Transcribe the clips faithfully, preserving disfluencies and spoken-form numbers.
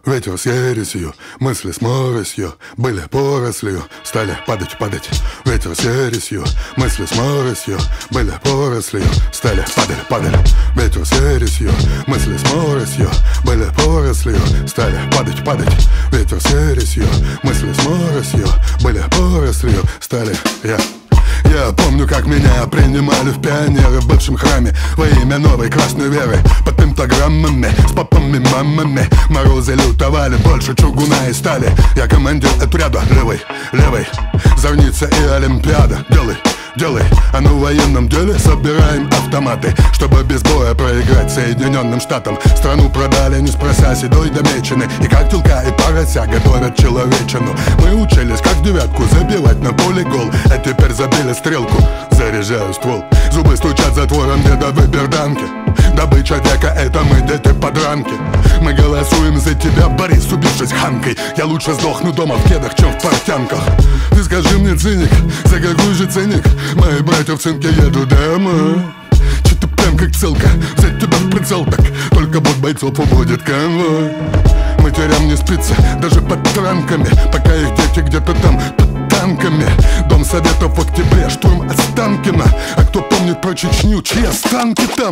Ветер с ересью, мысли с моросью были порослью, стали падать, падать. Ветер с ересью, мысли с моросью были порослью, стали падали, падали. Ветер с ересью, мысли с моросью были порослью, стали падать, падать. Ветер с ересью, мысли с моросью были порослью, стали я. Я помню, как меня принимали в пионеры в бывшем храме во имя новой красной веры. Под пентаграммами, с попами, мамами морозы лютовали, больше чугуна и стали. Я командир отряда, левый, левый, зорница и олимпиада. Делай, делай, а мы в военном деле собираем автоматы, чтобы без боя проиграть Соединенным Штатам. Страну продали, не спрося, седой до мечены. И как тюлька и порося готовят человечину. Мы учились, как девятку забивать на поле гол, а теперь забили стрелку, заряжаю ствол. Зубы стучат затвором дедовой берданки. Добыча века — это мы, дети подранки. Мы голосуем за тебя, Борис, убившись ханкой. Я лучше сдохну дома в кедах, чем в портянках. Ты скажи мне, циник, за какой же ценник мои братья в цинке едут домой? Че ты прям как целка, взять тебя в прицел так, только вот бойцов уводит конвой. Матерям не спится, даже под транками, пока их дети где-то там под танками. Дом Советов в октябре, штурм Останкино. А кто помнит про Чечню, чьи останки там?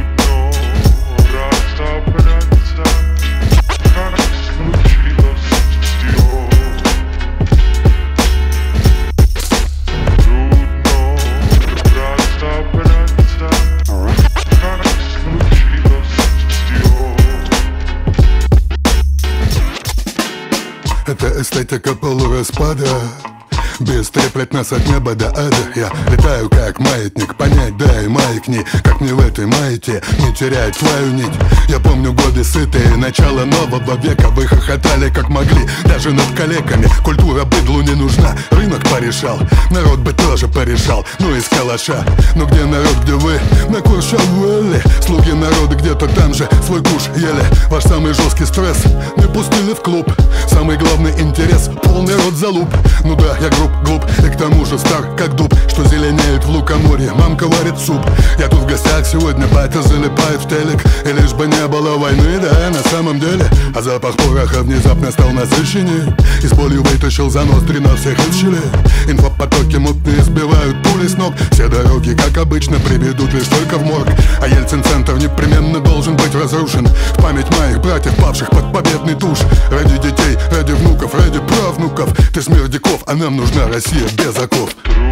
Это эстетика полураспада. Без треплет нас от неба до ада. Я летаю как маятник, понять дай маятни. Как мне в этой маяке не терять твою нить. Я помню годы сытые, начало нового века. Вы хохотали как могли, даже над калеками. Культура быдлу не нужна, рынок порешал. Народ бы тоже порешал, ну из калаша. Но где народ, где вы? На Куршавеле. Слуги народа где-то там же свой куш ели. Ваш самый жесткий стресс не пустили в клуб. Самый главный интерес — полный рот залуп. Ну да, я груб, глуп и к тому же стар, как дуб, что зеленеет в лукоморье. Мамка варит суп. Я тут в гостях сегодня, батя залипает в телек. И лишь бы не было войны, да, на самом деле. А запах пороха внезапно стал насыщеннее. И с болью вытащил за ноздри на всех из щелей. Инфопотоки мутные сбивают пули с ног. Все дороги, как обычно, приведут лишь только в морг. А Ельцин-центр непременно должен быть разрушен в память моих братьев, павших под победный туш. Ради детей, ради внуков, ради правнуков. Ты смердяков, а нам нужна Россия без оков.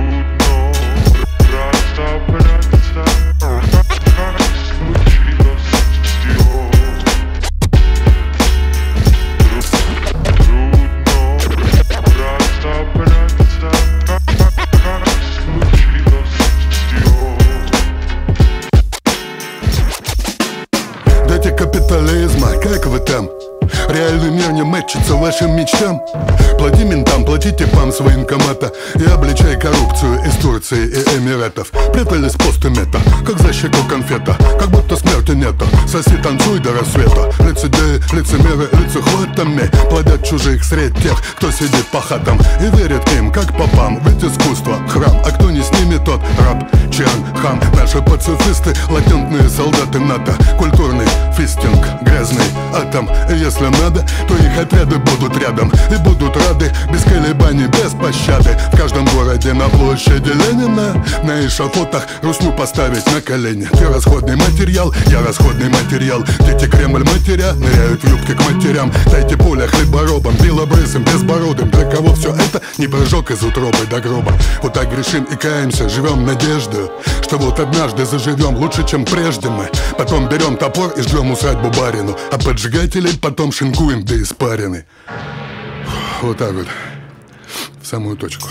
Дети капитализма, как вы там? Реальный мир не мэтчится вашим мечтам. Плати ментам, платите пам с военкомата и обличай коррупцию из Турции и Эмиратов. Прятались постымета, как за щеку конфета, как будто смерти нету. Соси, танцуй до рассвета. Лицедеи, лицемеры, лицехватами плодят чужих средь тех, кто сидит по хатам и верит им, как попам. Ведь искусство — храм, а кто не с ними, тот раб, чан, хам. Наши пацифисты — латентные солдаты НАТО. Культурный фистинг, грязный атом. И если надо, то их отряды будут рядом и будут рады, без колебаний, без пощады. В каждом городе на площади Ленина на эшафотах русню поставить на колени. Ты расходный материал, я расходный материал. Дети Кремль матеря ныряют в юбки к матерям. Дайте поле хлеборобам, белобрысым, безбородым. Для кого все это не прыжок из утробы до гроба. Вот так грешим и каемся, живем надеждой, что вот однажды заживем лучше, чем прежде мы. Потом берем топор и ждем усадьбу барину, а поджигателей потом шинкуем до испарины. Вот так вот, в самую точку.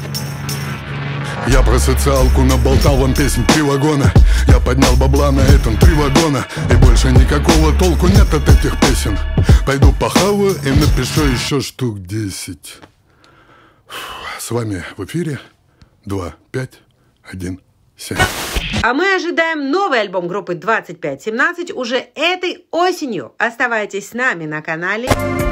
Я про социалку наболтал вам песен три вагона. Я поднял бабла на этом три вагона. И больше никакого толку нет от этих песен. Пойду похаваю и напишу еще штук десять. С вами в эфире два пять один семь. А мы ожидаем новый альбом группы двадцать пять семнадцать уже этой осенью. Оставайтесь с нами на канале.